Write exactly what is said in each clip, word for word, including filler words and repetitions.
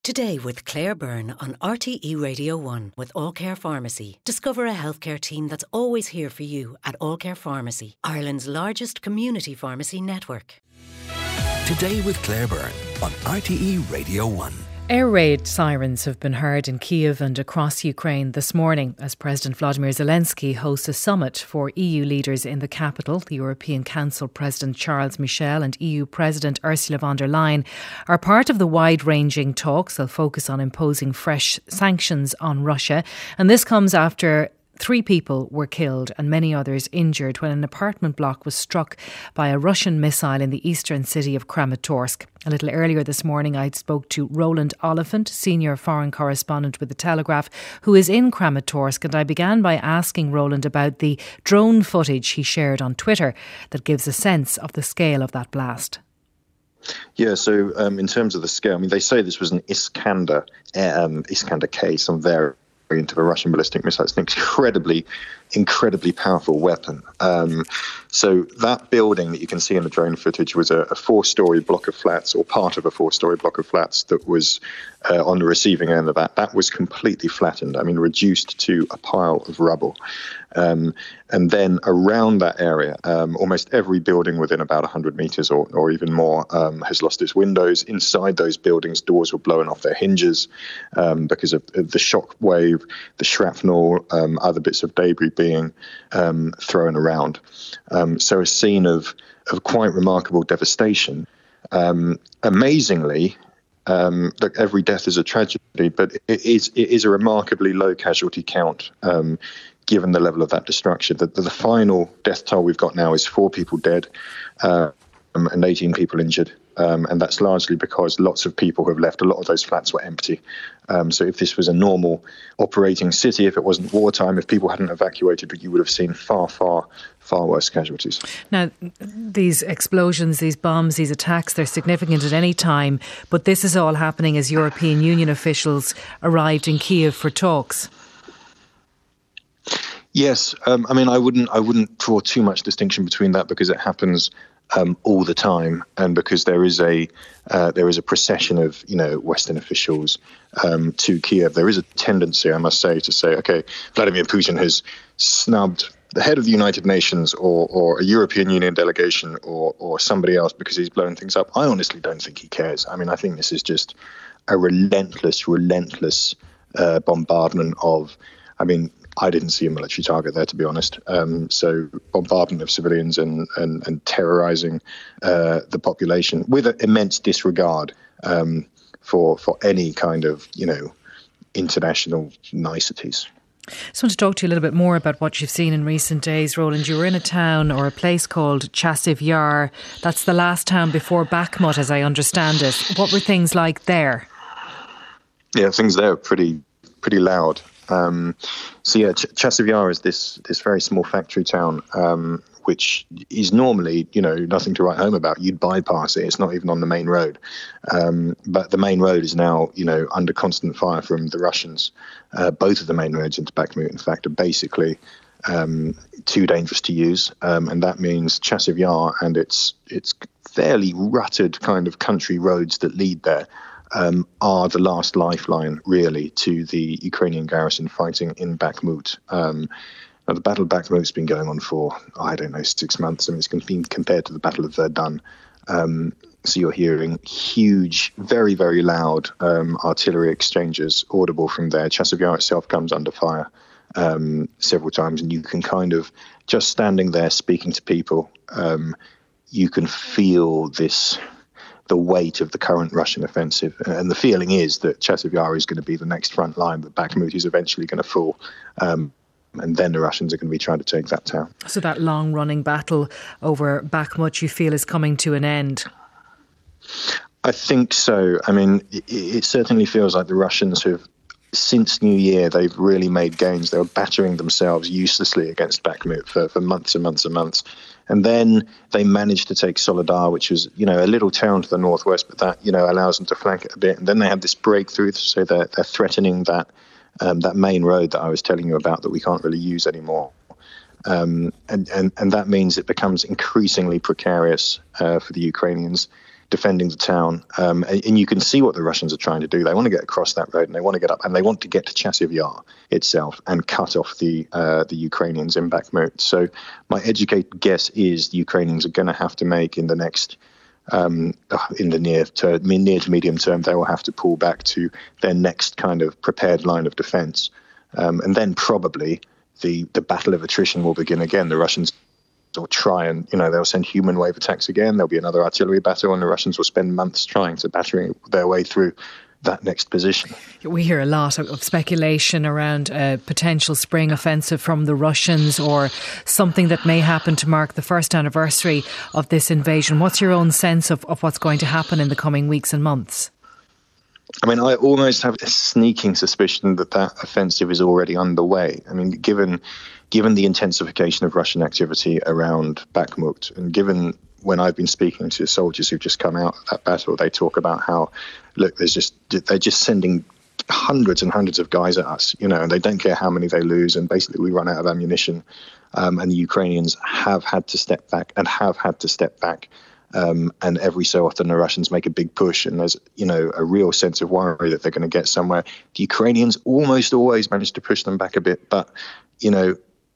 Today with Claire Byrne on R T E Radio one with All Care Pharmacy. Discover a healthcare team that's always here for you at All Care Pharmacy, Ireland's largest community pharmacy network. Today with Claire Byrne on R T E Radio one. Air raid sirens have been heard in Kyiv and across Ukraine this morning as President Vladimir Zelensky hosts a summit for E U leaders in the capital. The European Council President Charles Michel and E U President Ursula von der Leyen are part of the wide-ranging talks. They'll focus on imposing fresh sanctions on Russia, and this comes after Three people were killed and many others injured when an apartment block was struck by a Russian missile in the eastern city of Kramatorsk. A little earlier this morning, I spoke to Roland Oliphant, senior foreign correspondent with The Telegraph, who is in Kramatorsk, and I began by asking Roland about the drone footage he shared on Twitter that gives a sense of the scale of that blast. Yeah, so um, in terms of the scale, I mean, they say this was an Iskander, um, Iskander K, some variant into the Russian ballistic missile. It's an incredibly, incredibly powerful weapon. Um, so that building that you can see in the drone footage was a, a four-storey block of flats, or part of a four-storey block of flats that was uh, on the receiving end of that. That was completely flattened, I mean, reduced to a pile of rubble. Um, and then around that area, um, almost every building within about one hundred metres or, or even more um, has lost its windows. Inside those buildings, doors were blown off their hinges um, because of the shock wave, the shrapnel, um, other bits of debris being um, thrown around. Um, so a scene of, of quite remarkable devastation. Um, amazingly, um, look, every death is a tragedy, but it is, it is a remarkably low casualty count um, given the level of that destruction. The, the, the final death toll we've got now is four people dead uh, um, and eighteen people injured. Um, and that's largely because lots of people have left. A lot of those flats were empty. Um, so if this was a normal operating city, if it wasn't wartime, if people hadn't evacuated, you would have seen far, far, far worse casualties. Now, these explosions, these bombs, these attacks, they're significant at any time. But this is all happening as European Union officials arrived in Kyiv for talks. Yes, um, I mean, I wouldn't, I wouldn't draw too much distinction between that because it happens Um, all the time, and because there is a uh, there is a procession of you know Western officials um, to Kyiv. There is a tendency, I must say, to say, okay, Vladimir Putin has snubbed the head of the United Nations or or a European Union delegation or or somebody else because he's blowing things up. I honestly don't think he cares. I mean, I think this is just a relentless, relentless uh, bombardment of. I mean. I didn't see a military target there, to be honest. Um, so bombardment of civilians and, and, and terrorising uh, the population with an immense disregard um, for for any kind of, you know, international niceties. I just want to talk to you a little bit more about what you've seen in recent days, Roland. You were in a town or a place called Chasiv Yar. That's the last town before Bakhmut, as I understand it. What were things like there? Yeah, things there are pretty pretty loud. Um, so yeah, Ch- Chasiv Yar is this this very small factory town, um, which is normally, you know, nothing to write home about. You'd bypass it. It's not even on the main road. Um, but the main road is now, you know, under constant fire from the Russians. Uh, both of the main roads into Bakhmut, in fact, are basically um, too dangerous to use. Um, and that means Chasiv Yar and its its fairly rutted kind of country roads that lead there Um, are the last lifeline, really, to the Ukrainian garrison fighting in Bakhmut. Um, now, the Battle of Bakhmut's been going on for, I don't know, six months. I mean, it's been compared to the Battle of Verdun. Um, so you're hearing huge, very, very loud um, artillery exchanges audible from there. Chasiv Yar itself comes under fire um, several times, and you can kind of, just standing there speaking to people, um, you can feel this... the weight of the current Russian offensive. And the feeling is that Chasiv Yar is going to be the next front line, but Bakhmut is eventually going to fall. Um, and then the Russians are going to be trying to take that town. So that long-running battle over Bakhmut, you feel, is coming to an end? I think so. I mean, it, it certainly feels like the Russians have, since New Year, they've really made gains. They were battering themselves uselessly against Bakhmut for, for months and months and months. And then they managed to take Soledar, which was, you know, a little town to the northwest, but that, you know, allows them to flank it a bit. And then they had this breakthrough, so they're, they're threatening that um, that main road that I was telling you about that we can't really use anymore. Um, and, and, and that means it becomes increasingly precarious uh, for the Ukrainians. defending the town. Um, and, and you can see what the Russians are trying to do. They want to get across that road, and they want to get up, and they want to get to Chasiv Yar itself and cut off the uh, the Ukrainians in Bakhmut. So my educated guess is the Ukrainians are going to have to make in the next, um, in the near to near to medium term, they will have to pull back to their next kind of prepared line of defence, um, and then probably the the battle of attrition will begin again. The Russians will try and, you know, they'll send human wave attacks again. There'll be another artillery battle, and the Russians will spend months trying to battering their way through that next position. We hear a lot of speculation around a potential spring offensive from the Russians, or something that may happen to mark the first anniversary of this invasion. What's your own sense of, of what's going to happen in the coming weeks and months? I mean, I almost have a sneaking suspicion that that offensive is already underway. I mean, given given the intensification of Russian activity around Bakhmut, and given when I've been speaking to soldiers who've just come out of that battle, they talk about how, look, there's just they're just sending hundreds and hundreds of guys at us, you know, and they don't care how many they lose, and basically we run out of ammunition. Um, and the Ukrainians have had to step back and have had to step back. Um, and every so often the Russians make a big push, and there's, you know, a real sense of worry that they're going to get somewhere. The Ukrainians almost always manage to push them back a bit, but, you know,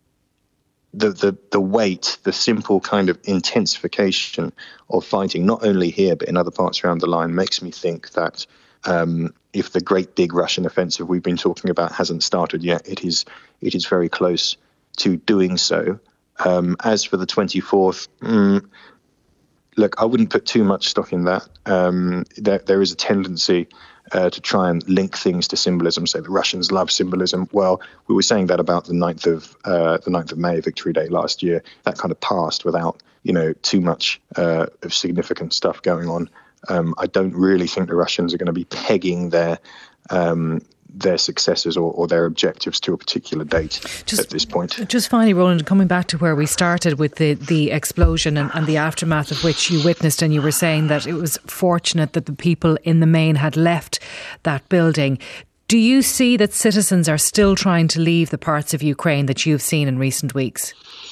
the the the weight, the simple kind of intensification of fighting, not only here but in other parts around the line, makes me think that um, if the great big Russian offensive we've been talking about hasn't started yet, it is it is very close to doing so. Um, as for the twenty-fourth, mm, look, I wouldn't put too much stock in that. Um, there, there is a tendency uh, to try and link things to symbolism. Say the Russians love symbolism. Well, we were saying that about the ninth of uh, the ninth of May, Victory Day last year. That kind of passed without, you know, too much uh, of significant stuff going on. Um, I don't really think the Russians are going to be pegging their um, their successes or, or their objectives to a particular date just, at this point. Just finally, Roland, coming back to where we started with the, the explosion and, and the aftermath of which you witnessed, and you were saying that it was fortunate that the people in the main had left that building. Do you see that citizens are still trying to leave the parts of Ukraine that you've seen in recent weeks?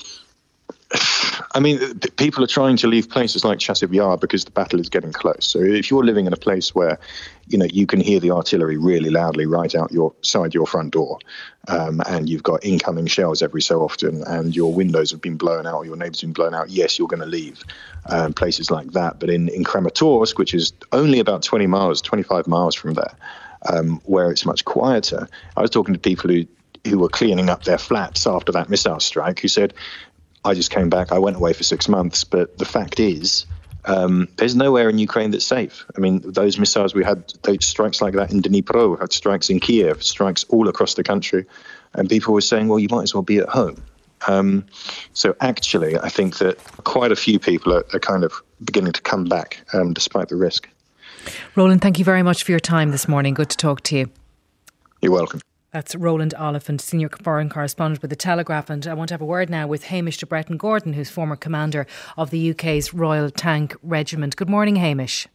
I mean, people are trying to leave places like Chasiv Yar because the battle is getting close. So if you're living in a place where, you know, you can hear the artillery really loudly right out your side your front door, um, and you've got incoming shells every so often, and your windows have been blown out, or your neighbours have been blown out, yes, you're going to leave um, places like that. But in, in Kramatorsk, which is only about twenty miles, twenty-five miles from there, um, where it's much quieter, I was talking to people who, who were cleaning up their flats after that missile strike, who said, I just came back, I went away for six months, but the fact is, um, there's nowhere in Ukraine that's safe. I mean, those missiles, we had those strikes like that in Dnipro, we had strikes in Kiev, strikes all across the country, and people were saying, well, you might as well be at home. Um, so actually, I think that quite a few people are, are kind of beginning to come back, um, despite the risk. Roland, thank you very much for your time this morning. Good to talk to you. You're welcome. That's Roland Oliphant, Senior Foreign Correspondent with The Telegraph. And I want to have a word now with Hamish de Bretton Gordon, who's former commander of the U K's Royal Tank Regiment. Good morning, Hamish.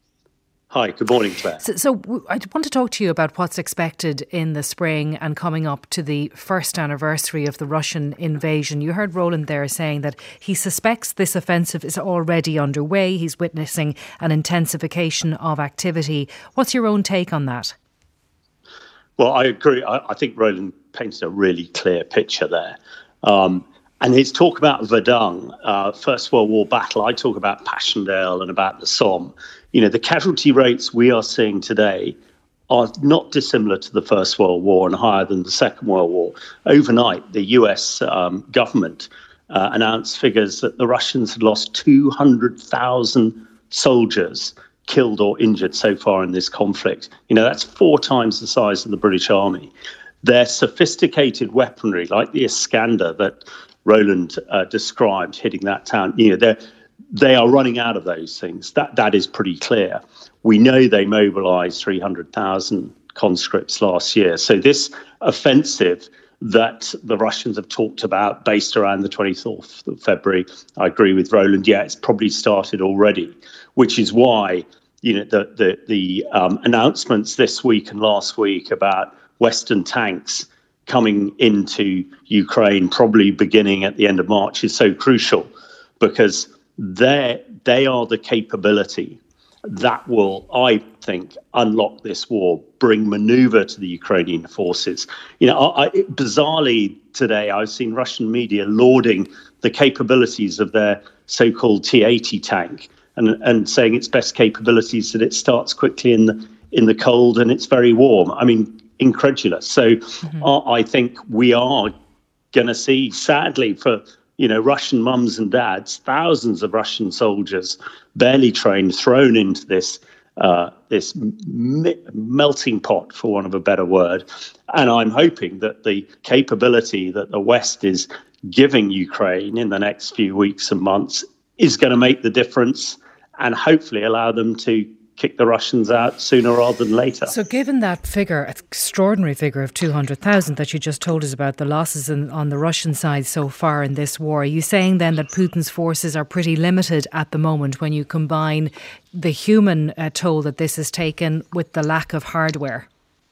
Hi, good morning, Claire. So, so I want to talk to you about what's expected in the spring and coming up to the first anniversary of the Russian invasion. You heard Roland there saying that he suspects this offensive is already underway. He's witnessing an intensification of activity. What's your own take on that? Well, I agree. I, I think Roland paints a really clear picture there. Um, and his talk about Verdun, uh, First World War battle, I talk about Passchendaele and about the Somme. You know, the casualty rates we are seeing today are not dissimilar to the First World War and higher than the Second World War. Overnight, the U S um, government uh, announced figures that the Russians had lost two hundred thousand soldiers killed or injured so far in this conflict. You know, that's four times the size of the British Army. Their sophisticated weaponry, like the Iskander that Roland uh, described hitting that town, you know, they're, they are running out of those things. That That is pretty clear. We know they mobilised three hundred thousand conscripts last year. So this offensive that the Russians have talked about, based around the twenty-fourth of February, I agree with Roland, yeah, it's probably started already, which is why, you know, the the, the um, announcements this week and last week about Western tanks coming into Ukraine, probably beginning at the end of March, is so crucial, because they they are the capability that will, I think, unlock this war, bring manoeuvre to the Ukrainian forces. You know, I, I, bizarrely today, I've seen Russian media lauding the capabilities of their so-called T eighty tank and, and saying its best capabilities that it starts quickly in the, in the cold and it's very warm. I mean, incredulous. So mm-hmm. I, I think we are going to see, sadly, for you know, Russian mums and dads, thousands of Russian soldiers, barely trained, thrown into this uh, this m- melting pot, for want of a better word. And I'm hoping that the capability that the West is giving Ukraine in the next few weeks and months is going to make the difference and hopefully allow them to kick the Russians out sooner rather than later. So given that figure, extraordinary figure of two hundred thousand that you just told us about, the losses in, on the Russian side so far in this war, are you saying then that Putin's forces are pretty limited at the moment when you combine the human uh, toll that this has taken with the lack of hardware?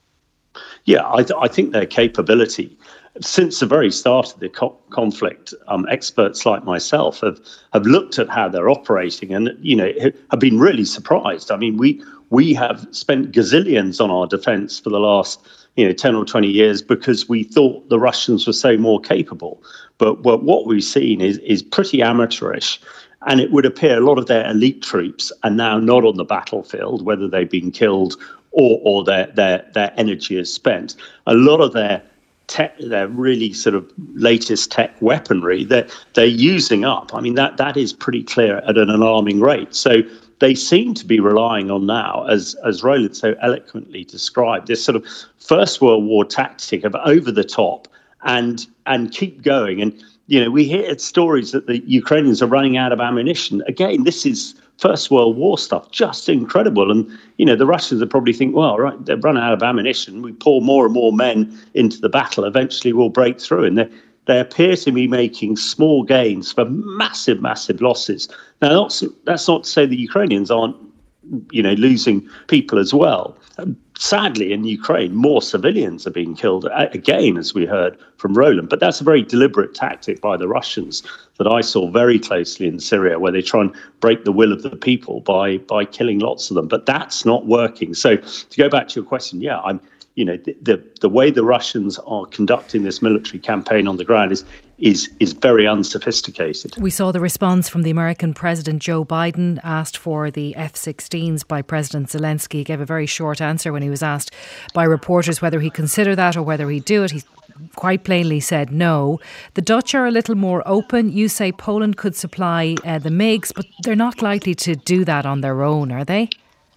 Yeah, I, th- I think their capability, since the very start of the co- conflict, um, experts like myself have, have looked at how they're operating and, you know, have been really surprised. I mean, we we have spent gazillions on our defence for the last, you know, ten or twenty years because we thought the Russians were so more capable. But what, what we've seen is, is pretty amateurish. And it would appear a lot of their elite troops are now not on the battlefield, whether they've been killed or, or their, their, their energy is spent. A lot of their Tech, their really sort of latest tech weaponry that they're, they're using up. I mean, that that is pretty clear at an alarming rate. So they seem to be relying on now, as as Roland so eloquently described, this sort of First World War tactic of over the top and and keep going. And, you know, we hear stories that the Ukrainians are running out of ammunition. Again, this is First World War stuff, just incredible. And, you know, the Russians would probably think, well, right, they've run out of ammunition. We pour more and more men into the battle. Eventually we'll break through. And they, they appear to be making small gains for massive, massive losses. Now, that's, that's not to say the Ukrainians aren't, you know, losing people as well. Sadly, in Ukraine, more civilians are being killed, again, as we heard from Roland. But that's a very deliberate tactic by the Russians that I saw very closely in Syria, where they try and break the will of the people by by killing lots of them. But that's not working. So to go back to your question, yeah, I'm, you know, the the, the way the Russians are conducting this military campaign on the ground is is is very unsophisticated. We saw the response from the American President Joe Biden, asked for the F sixteens by President Zelensky. He gave a very short answer when he was asked by reporters whether he'd consider that or whether he'd do it. He quite plainly said no. The Dutch are a little more open. You say Poland could supply uh, the MiGs, but they're not likely to do that on their own, are they?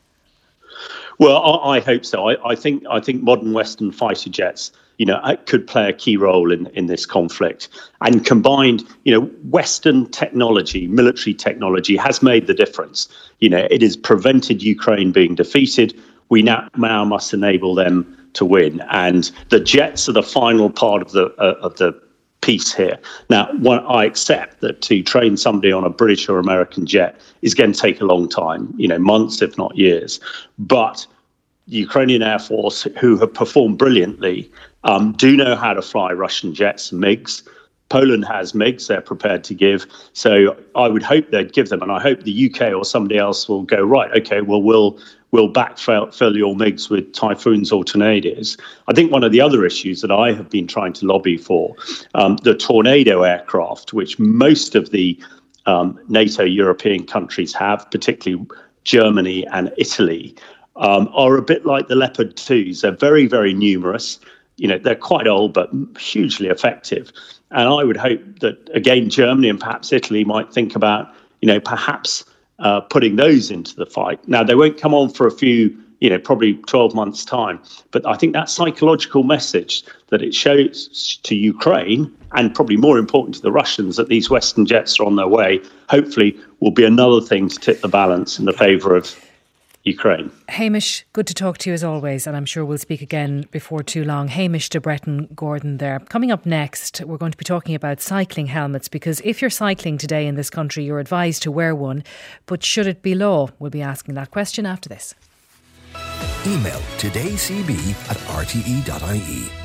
Well, I, I hope so. I, I think I think modern Western fighter jets, you know, could play a key role in, in this conflict. And combined, you know, Western technology, military technology has made the difference. You know, it has prevented Ukraine being defeated. We now, now must enable them to win. And the jets are the final part of the uh, of the piece here. Now, one, I accept that to train somebody on a British or American jet is going to take a long time, you know, months, if not years. But the Ukrainian Air Force, who have performed brilliantly, um, do know how to fly Russian jets and MiGs. Poland has MiGs they're prepared to give. So I would hope they'd give them. And I hope the U K or somebody else will go, right, OK, well, we'll we'll backfill fill your MiGs with Typhoons or Tornadoes. I think one of the other issues that I have been trying to lobby for, um, the Tornado aircraft, which most of the um, NATO European countries have, particularly Germany and Italy, um, are a bit like the Leopard twos. They're very, very numerous. You know, they're quite old, but hugely effective. And I would hope that, again, Germany and perhaps Italy might think about, you know, perhaps uh, putting those into the fight. Now, they won't come on for a few, you know, probably twelve months' time. But I think that psychological message that it shows to Ukraine, and probably more important to the Russians, that these Western jets are on their way, hopefully will be another thing to tip the balance in the favour of Ukraine. Hamish, good to talk to you as always, and I'm sure we'll speak again before too long. Hamish de Bretton Gordon there. Coming up next, we're going to be talking about cycling helmets, because if you're cycling today in this country, you're advised to wear one, but should it be law? We'll be asking that question after this. Email todaycb at r t e dot i e.